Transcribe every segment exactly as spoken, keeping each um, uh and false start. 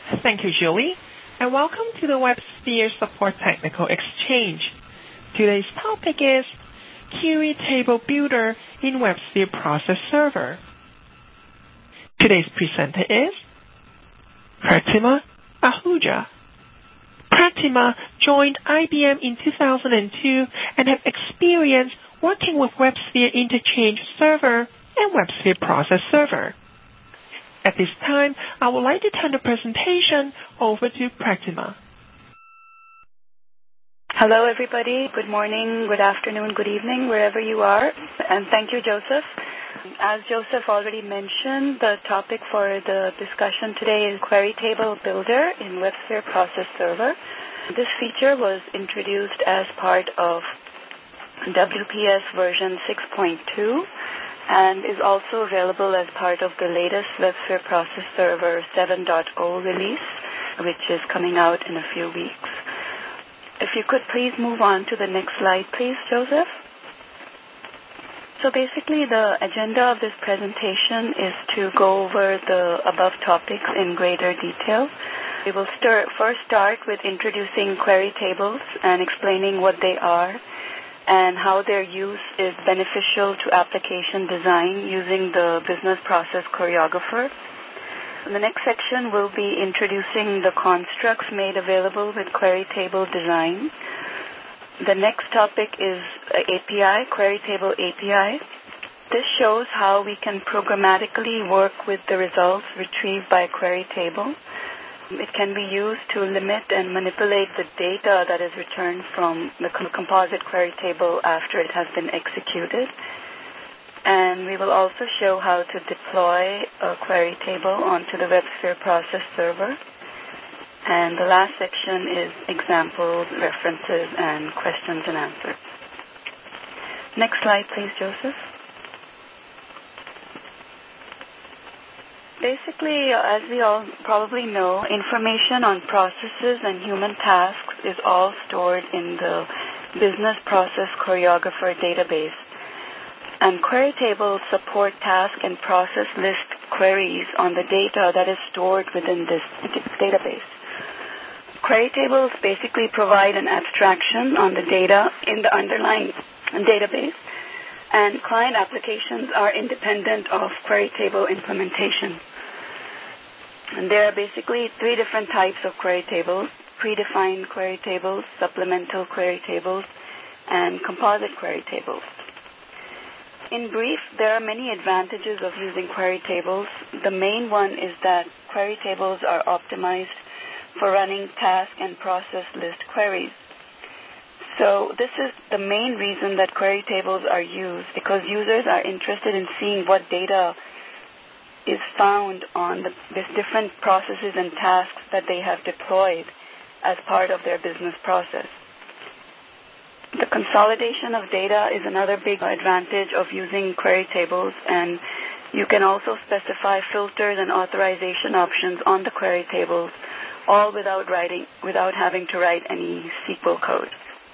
Thank you, Julie, and welcome to the WebSphere Support Technical Exchange. Today's topic is Query Table Builder in WebSphere Process Server. Today's presenter is Pratima Ahuja. Pratima joined I B M in two thousand two and have experience working with WebSphere Interchange Server and WebSphere Process Server. At this time, I would like to turn the presentation over to Pratima. Hello, everybody. Good morning, good afternoon, good evening, wherever you are. And thank you, Joseph. As Joseph already mentioned, the topic for the discussion today is Query Table Builder in WebSphere Process Server. This feature was introduced as part of W P S version six point two. And is also available as part of the latest WebSphere Process Server seven point oh release, which is coming out in a few weeks. If you could please move on to the next slide, please, Joseph. So basically, the agenda of this presentation is to go over the above topics in greater detail. We will start, first start with introducing query tables and explaining what they are, and how their use is beneficial to application design using the business process choreographer. The next section will be introducing the constructs made available with query table design. The next topic is A P I, query table A P I. This shows how we can programmatically work with the results retrieved by a query table. It can be used to limit and manipulate the data that is returned from the composite query table after it has been executed. And we will also show how to deploy a query table onto the WebSphere Process Server. And the last section is examples, references, and questions and answers. Next slide, please, Joseph. Basically, as we all probably know, information on processes and human tasks is all stored in the Business Process Choreographer database. And query tables support task and process list queries on the data that is stored within this database. Query tables basically provide an abstraction on the data in the underlying database, and client applications are independent of query table implementation. And there are basically three different types of query tables: predefined query tables, supplemental query tables, and composite query tables. In brief, there are many advantages of using query tables. The main one is that query tables are optimized for running task and process list queries. So this is the main reason that query tables are used, because users are interested in seeing what data is found on the different processes and tasks that they have deployed as part of their business process. The consolidation of data is another big advantage of using query tables, and you can also specify filters and authorization options on the query tables, all without writing, without having to write any S Q L code.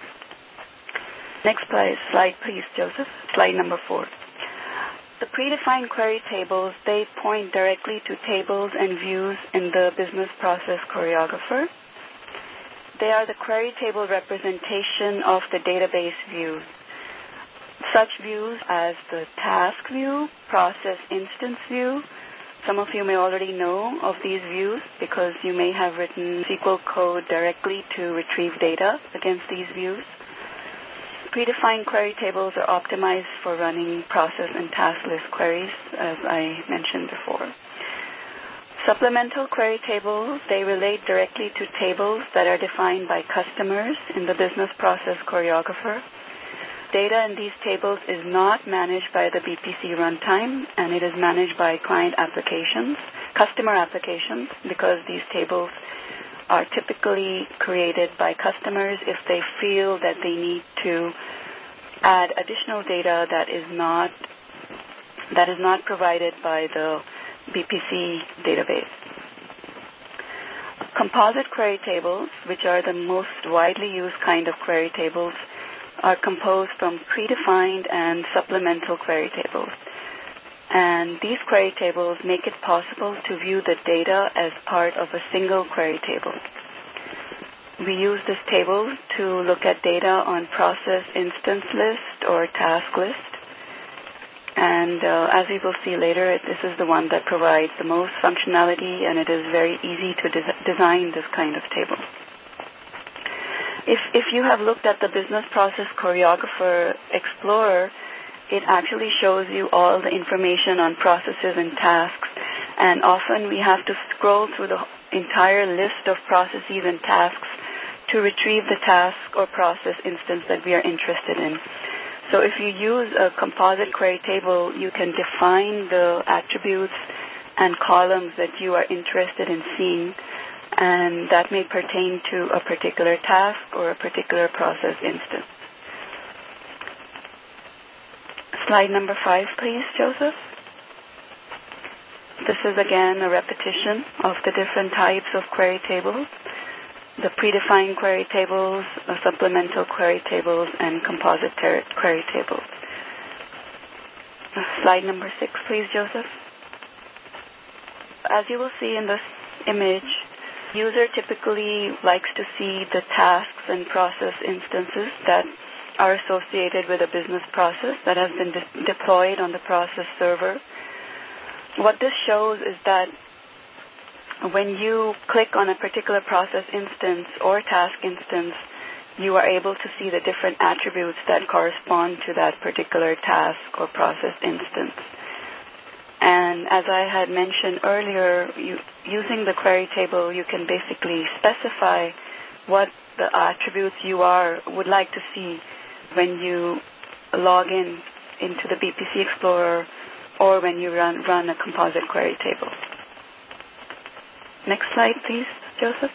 Next slide, slide please, Joseph. Slide number four. The predefined query tables, they point directly to tables and views in the business process choreographer. They are the query table representation of the database views. Such views as the task view, process instance view. Some of you may already know of these views because you may have written S Q L code directly to retrieve data against these views. Predefined query tables are optimized for running process and task list queries, as I mentioned before. Supplemental query tables, they relate directly to tables that are defined by customers in the business process choreographer. Data in these tables is not managed by the B P C runtime, and it is managed by client applications, customer applications, because these tables are typically created by customers if they feel that they need to add additional data that is not that is not provided by the B P C database. Composite query tables, which are the most widely used kind of query tables, are composed from predefined and supplemental query tables. And these query tables make it possible to view the data as part of a single query table. We use this table to look at data on process instance list or task list. And uh, as we will see later, this is the one that provides the most functionality, and it is very easy to des- design this kind of table. If, if you have looked at the Business Process Choreographer Explorer, it actually shows you all the information on processes and tasks, and often we have to scroll through the entire list of processes and tasks to retrieve the task or process instance that we are interested in. So if you use a composite query table, you can define the attributes and columns that you are interested in seeing, and that may pertain to a particular task or a particular process instance. Slide number five, please, Joseph. This is again a repetition of the different types of query tables: the predefined query tables, the supplemental query tables, and composite ter- query tables. Slide number six, please, Joseph. As you will see in this image, user typically likes to see the tasks and process instances that are associated with a business process that has been de- deployed on the process server. What this shows is that when you click on a particular process instance or task instance, you are able to see the different attributes that correspond to that particular task or process instance. And as I had mentioned earlier, you, using the query table, you can basically specify what the attributes you are would like to see when you log in into the B P C Explorer or when you run, run a composite query table. Next slide, please, Joseph.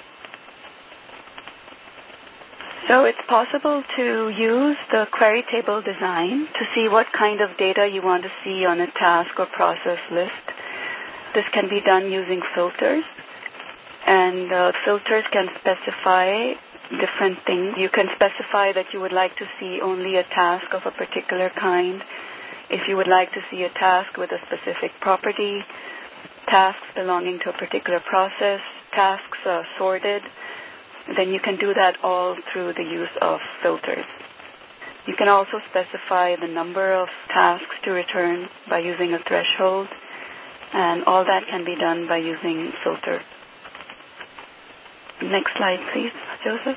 So it's possible to use the query table design to see what kind of data you want to see on a task or process list. This can be done using filters, and uh, filters can specify different things. You can specify that you would like to see only a task of a particular kind. If you would like to see a task with a specific property, tasks belonging to a particular process, tasks uh, sorted, then you can do that all through the use of filters. You can also specify the number of tasks to return by using a threshold, and all that can be done by using filters. Next slide, please, Joseph.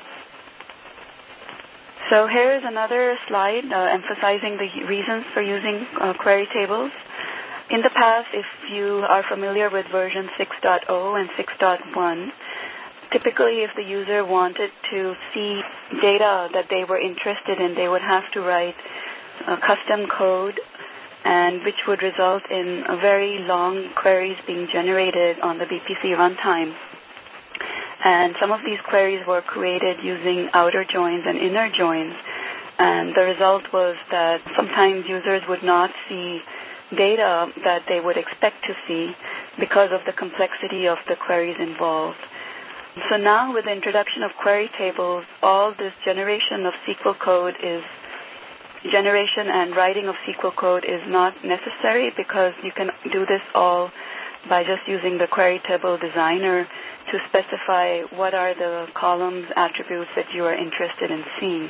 So here is another slide uh, emphasizing the reasons for using uh, query tables. In the past, if you are familiar with version six point oh and six point one, typically if the user wanted to see data that they were interested in, they would have to write a custom code, and which would result in a very long queries being generated on the B P C runtime. And some of these queries were created using outer joins and inner joins, and the result was that sometimes users would not see data that they would expect to see because of the complexity of the queries involved. So now with the introduction of query tables, all this generation of S Q L code is, generation and writing of S Q L code is not necessary, because you can do this all by just using the query table designer to specify what are the columns, attributes that you are interested in seeing.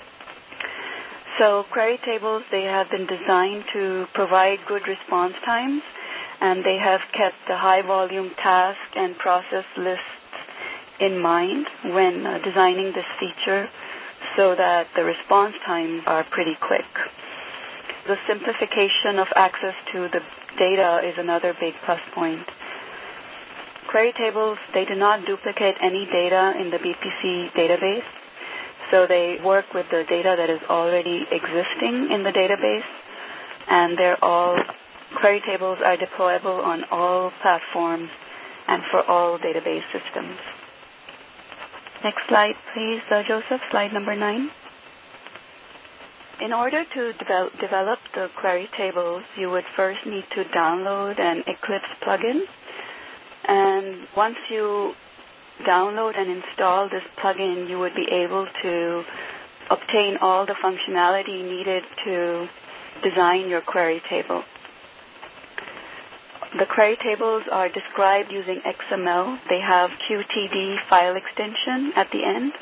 So query tables, they have been designed to provide good response times, and they have kept the high-volume task and process lists in mind when uh, designing this feature, so that the response times are pretty quick. The simplification of access to the data is another big plus point. Query tables, they do not duplicate any data in the B P C database, so they work with the data that is already existing in the database, and they're all, query tables are deployable on all platforms and for all database systems. Next slide, please, uh, Joseph, slide number nine. In order to develop, develop the query tables, you would first need to download an Eclipse plugin. And once you download and install this plugin, you would be able to obtain all the functionality needed to design your query table. The query tables are described using X M L. They have Q T D file extension at the end,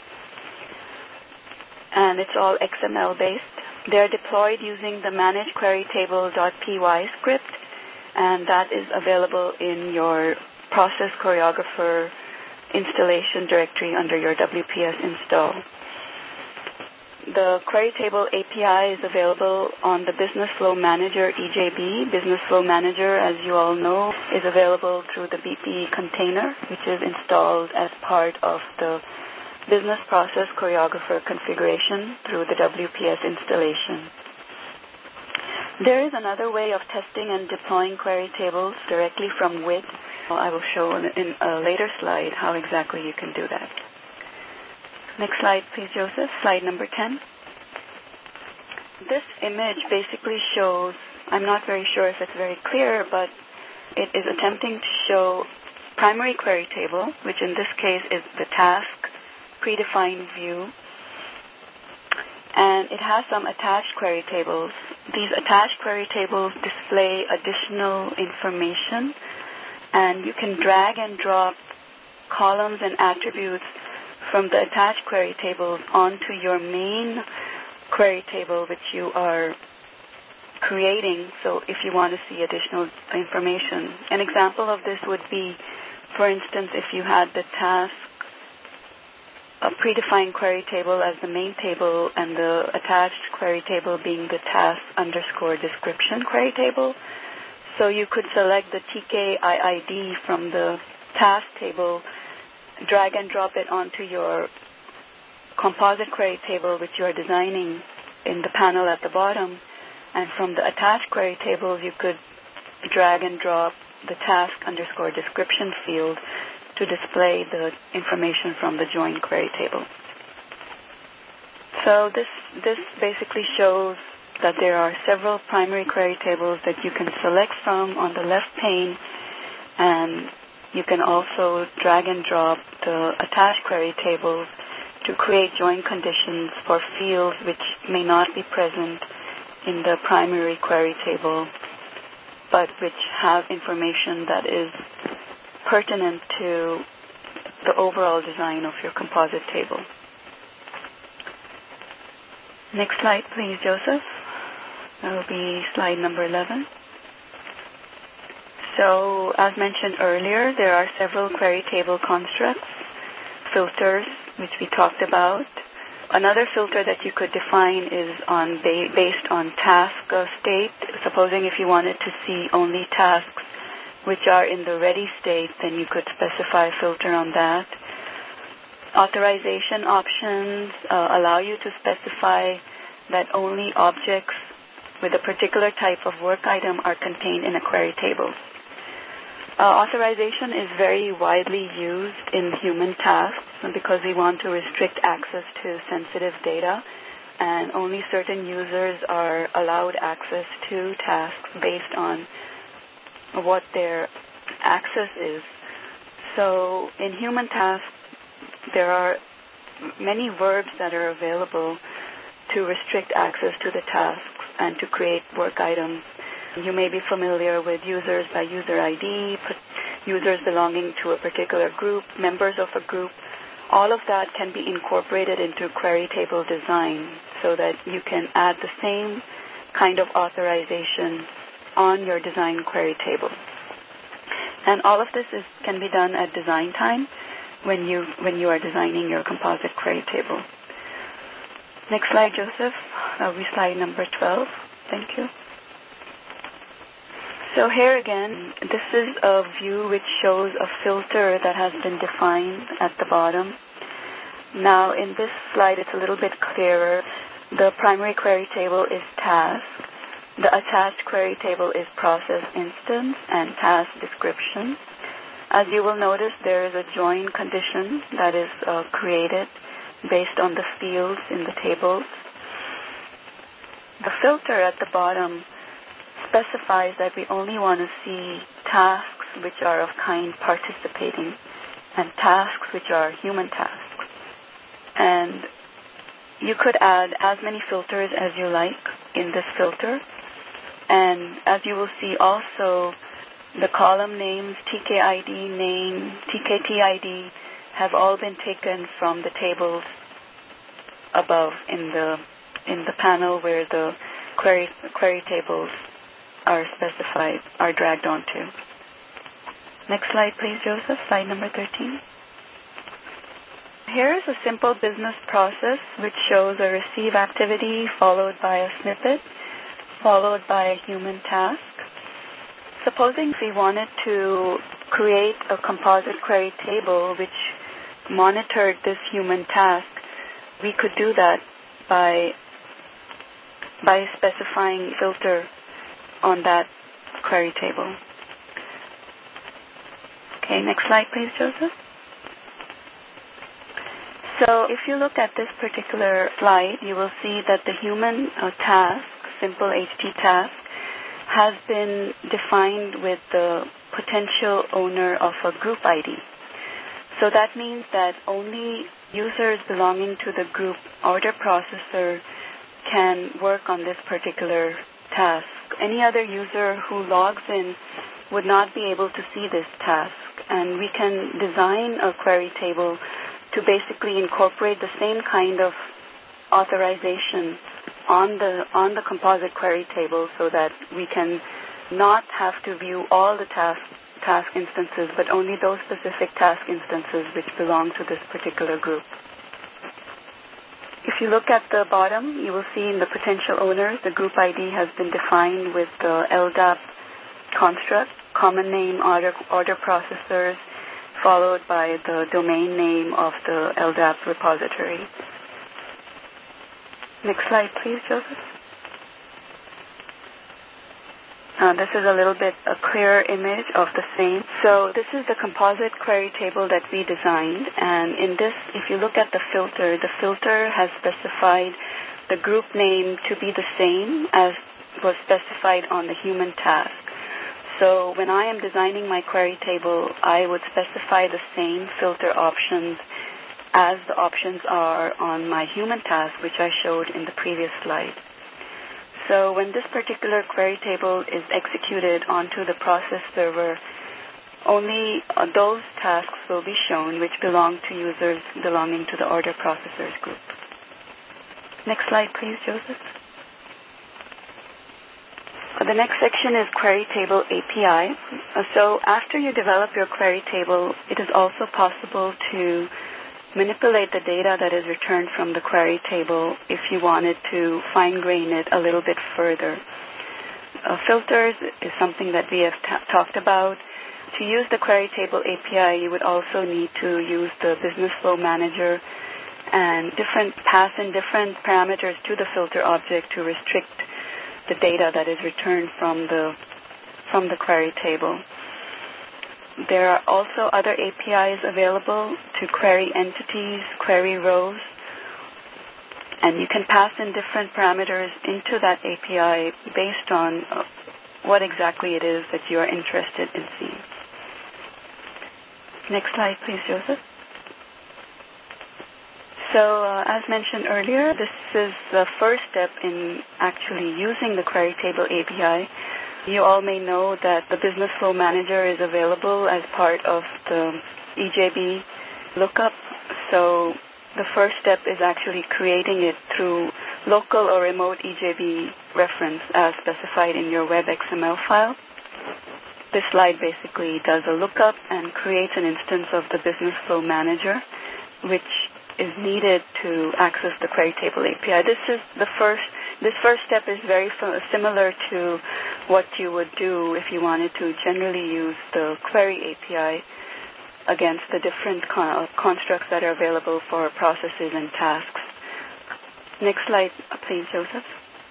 and it's all X M L based. They're deployed using the managedQueryTable.py script, and that is available in your Process Choreographer installation directory under your W P S install. The Query Table A P I is available on the Business Flow Manager E J B. Business Flow Manager, as you all know, is available through the B P E container, which is installed as part of the Business Process Choreographer configuration through the W P S installation. There is another way of testing and deploying query tables directly from W I D. I will show in a later slide how exactly you can do that. Next slide, please, Joseph. Slide number ten. This image basically shows, I'm not very sure if it's very clear, but it is attempting to show primary query table, which in this case is the task predefined view, and it has some attached query tables. These attached query tables display additional information, and you can drag and drop columns and attributes from the attached query tables onto your main query table, which you are creating. So if you want to see additional information, an example of this would be, for instance, if you had the task, a predefined query table as the main table and the attached query table being the task underscore description query table. So you could select the T K I I D from the task table, drag and drop it onto your composite query table which you are designing in the panel at the bottom, and from the attached query tables you could drag and drop the task underscore description field to display the information from the joined query table. So this this basically shows that there are several primary query tables that you can select from on the left pane, and you can also drag and drop the attached query tables to create join conditions for fields which may not be present in the primary query table, but which have information that is pertinent to the overall design of your composite table. Next slide, please, Joseph. That will be slide number eleven. So, as mentioned earlier, there are several query table constructs, filters, which we talked about. Another filter that you could define is on ba- based on task uh, state. Supposing if you wanted to see only tasks which are in the ready state, then you could specify a filter on that. Authorization options uh, allow you to specify that only objects with a particular type of work item are contained in a query table. Uh, authorization is very widely used in human tasks because we want to restrict access to sensitive data, and only certain users are allowed access to tasks based on what their access is. So in human tasks, there are many verbs that are available to restrict access to the tasks and to create work items. You may be familiar with users by user I D, users belonging to a particular group, members of a group. All of that can be incorporated into query table design so that you can add the same kind of authorization on your design query table. And all of this is, can be done at design time when you when you are designing your composite query table. Next slide, Joseph. That'll be slide number twelve. Thank you. So here again, this is a view which shows a filter that has been defined at the bottom. Now in this slide it's a little bit clearer. The primary query table is task. The attached query table is process instance and task description. As you will notice, there is a join condition that is uh, created based on the fields in the tables. The filter at the bottom specifies that we only want to see tasks which are of kind participating and tasks which are human tasks. And you could add as many filters as you like in this filter. And as you will see also, the column names, T K I D name, T K T I D, have all been taken from the tables above in the in the panel where the query query tables are specified, are dragged onto. Next slide, please, Joseph. Slide number thirteen. Here is a simple business process which shows a receive activity followed by a snippet, followed by a human task. Supposing we wanted to create a composite query table which monitored this human task, we could do that by, by specifying filter on that query table. Okay, next slide, please, Joseph. So if you look at this particular slide, you will see that the human uh, task, simple H T task, has been defined with the potential owner of a group I D. So that means that only users belonging to the group order processor can work on this particular task. Any other user who logs in would not be able to see this task. And we can design a query table to basically incorporate the same kind of authorization on the on the composite query table so that we can not have to view all the task task instances, but only those specific task instances which belong to this particular group. If you look at the bottom, you will see in the potential owners, the group I D has been defined with the L D A P construct, common name order, order processors, followed by the domain name of the L D A P repository. Next slide, please, Joseph. Uh, this is a little bit a clearer image of the same. So this is the composite query table that we designed. And in this, if you look at the filter, the filter has specified the group name to be the same as was specified on the human task. So when I am designing my query table, I would specify the same filter options as the options are on my human task, which I showed in the previous slide. So when this particular query table is executed onto the process server, only uh, those tasks will be shown which belong to users belonging to the order processors group. Next slide, please, Joseph. The next section is Query Table A P I. Uh, so after you develop your query table, it is also possible to manipulate the data that is returned from the query table if you wanted to fine-grain it a little bit further. Uh, filters is something that we have t- talked about. To use the Query Table A P I, you would also need to use the Business Flow Manager and different pass in different parameters to the filter object to restrict the data that is returned from the from the query table. There are also other A P Is available to query entities, query rows, and you can pass in different parameters into that A P I based on uh, what exactly it is that you are interested in seeing. Next slide, please, Joseph. So, uh, as mentioned earlier, this is the first step in actually using the Query Table A P I. You all may know that the Business Flow Manager is available as part of the E J B lookup. So, the first step is actually creating it through local or remote E J B reference as specified in your web X M L file. This slide basically does a lookup and creates an instance of the Business Flow Manager, which is needed to access the Query Table A P I. This is the first. This first step is very similar to what you would do if you wanted to generally use the Query A P I against the different con- constructs that are available for processes and tasks. Next slide, please, Joseph.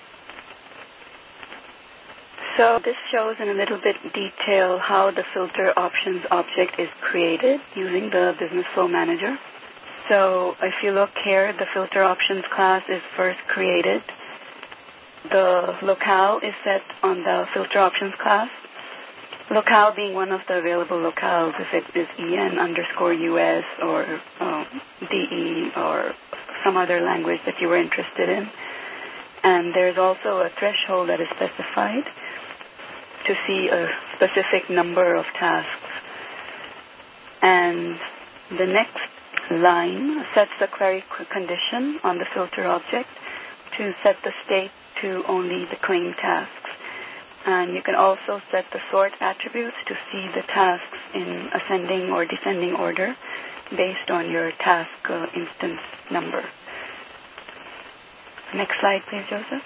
So this shows in a little bit detail how the filter options object is created using the Business Flow Manager. So if you look here, the filter options class is first created. The locale is set on the filter options class. Locale being one of the available locales if it is E N underscore U S or um, D E or some other language that you were interested in. And there's also a threshold that is specified. to see a specific number of tasks. And the next line sets the query condition on the filter object to set the state to only the claimed tasks. And you can also set the sort attributes to see the tasks in ascending or descending order based on your task uh, instance number. Next slide, please, Joseph.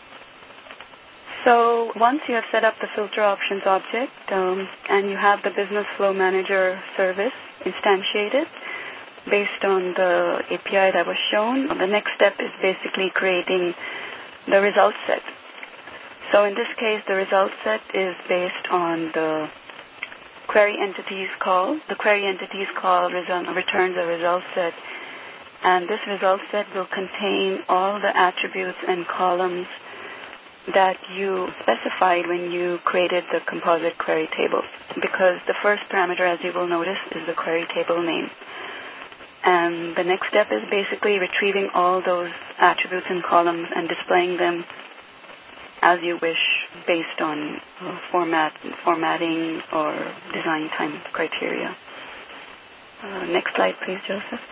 So once you have set up the filter options object um, and you have the Business Flow Manager service instantiated based on the A P I that was shown, the next step is basically creating the result set. So in this case, the result set is based on the query entities call. The query entities call returns a result set, and this result set will contain all the attributes and columns that you specified when you created the composite query table, because the first parameter, as you will notice, is the query table name. And the next step is basically retrieving all those attributes and columns and displaying them as you wish based on uh, format, formatting or design time criteria. Uh, next slide, please, Joseph.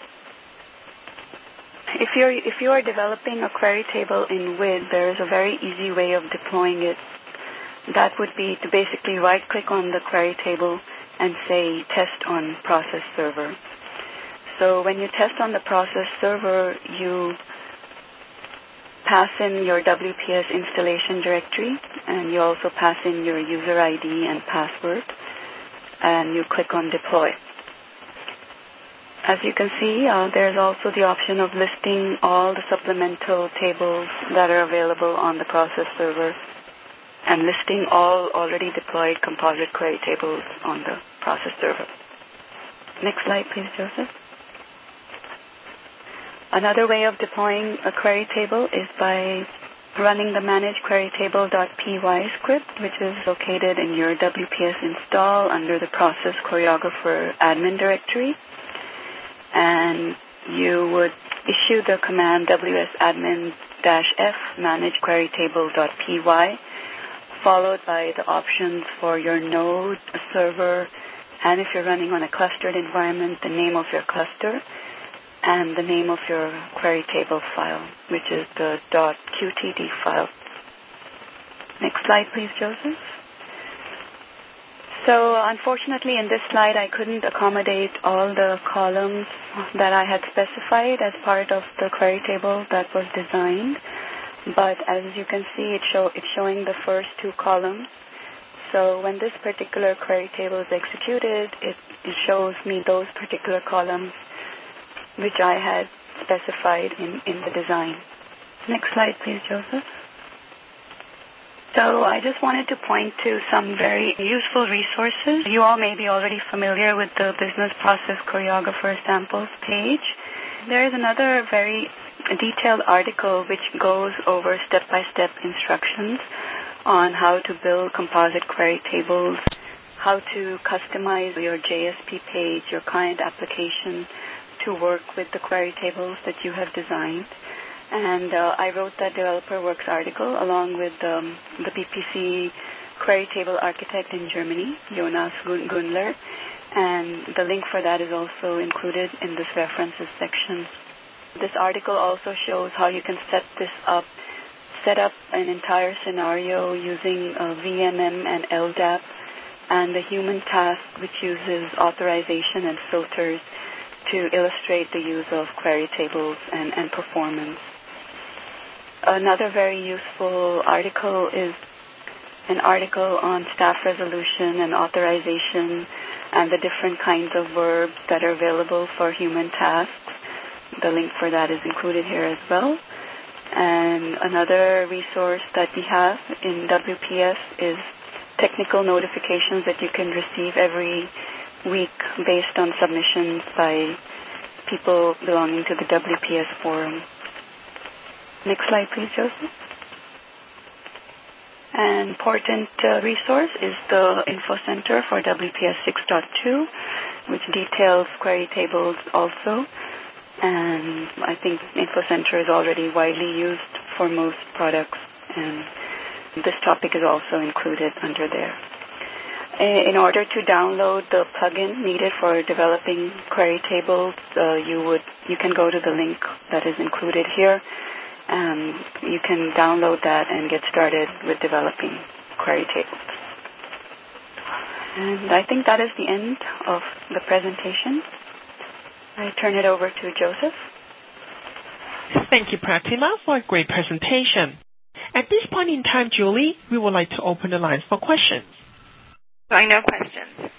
If you're if you are developing a query table in W I D, there is a very easy way of deploying it. That would be to basically right-click on the query table and say Test on Process Server. So when you test on the process server, you pass in your W P S installation directory, and you also pass in your user I D and password, and you click on Deploy. As you can see, uh, there's also the option of listing all the supplemental tables that are available on the process server and listing all already deployed composite query tables on the process server. Next slide, please, Joseph. Another way of deploying a query table is by running the manage query table.py script, which is located in your W P S install under the process choreographer admin directory. And you would issue the command wsadmin-f manage query table.py, followed by the options for your node, a server, and if you're running on a clustered environment, the name of your cluster, and the name of your query table file, which is the .qtd file. Next slide, please, Joseph. So unfortunately, in this slide, I couldn't accommodate all the columns that I had specified as part of the query table that was designed. But as you can see, it show, it's showing the first two columns. So when this particular query table is executed, it, it shows me those particular columns which I had specified in, in the design. Next slide, please, Joseph. So I just wanted to point to some very useful resources. You all may be already familiar with the Business Process Choreographer samples page. There is another very detailed article which goes over step-by-step instructions on how to build composite query tables, how to customize your J S P page, your client application, to work with the query tables that you have designed. And uh, I wrote that Developer Works article along with um, the B P C query table architect in Germany, Jonas Gundler, and the link for that is also included in this references section. This article also shows how you can set this up, set up an entire scenario using uh, V M M and L D A P, and the human task which uses authorization and filters to illustrate the use of query tables and, and performance. Another very useful article is an article on staff resolution and authorization and the different kinds of verbs that are available for human tasks. The link for that is included here as well. And another resource that we have in W P S is technical notifications that you can receive every week based on submissions by people belonging to the W P S forum. Next slide, please, Joseph. An important uh, resource is the Info Center for W P S six point two, which details query tables also. And I think Info Center is already widely used for most products. And this topic is also included under there. In order to download the plugin needed for developing query tables, uh, you would you can go to the link that is included here, and you can download that and get started with developing query tables. And I think that is the end of the presentation. I turn it over to Joseph. Thank you, Pratima, for a great presentation. At this point in time, Julie, we would like to open the lines for questions. I no questions.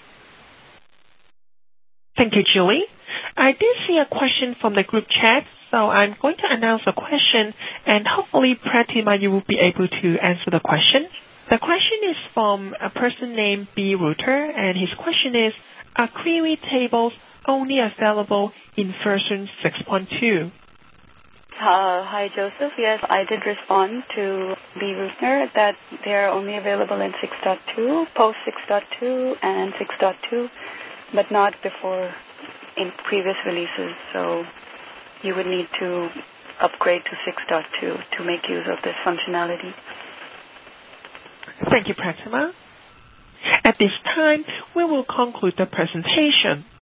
Thank you, Julie. I did see a question from the group chat, so I'm going to announce a question, and hopefully, Pratima, you will be able to answer the question. The question is from a person named B. Reuter, and his question is, are query tables only available in version six point two? Uh, hi, Joseph. Yes, I did respond to B. Rutner that they are only available in six point two, post six point two, and six point two, but not before in previous releases. So you would need to upgrade to six point two to make use of this functionality. Thank you, Pratima. At this time, we will conclude the presentation.